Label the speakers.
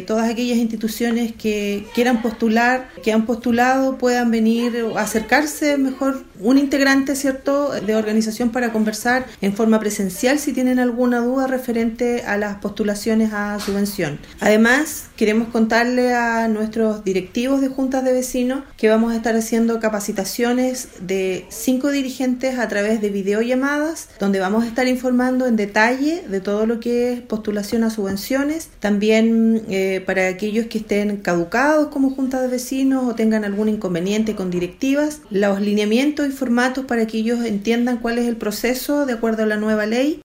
Speaker 1: todas aquellas instituciones que quieran postular, que han postulado, puedan venir a acercarse mejor un integrante, ¿cierto?, de organización para conversar en forma presencial si tienen alguna duda referente a las postulaciones a subvención. Además, queremos contarle a nuestros directivos de juntas de vecinos que vamos a estar haciendo capacitaciones de 5 dirigentes a través de videollamadas, donde vamos a estar informando en detalle de todo lo que es postulación a subvenciones. También para aquellos que estén caducados como juntas de vecinos o tengan algún inconveniente con directivas, los lineamientos y formatos para que ellos entiendan cuál es el proceso de acuerdo a la nueva ley.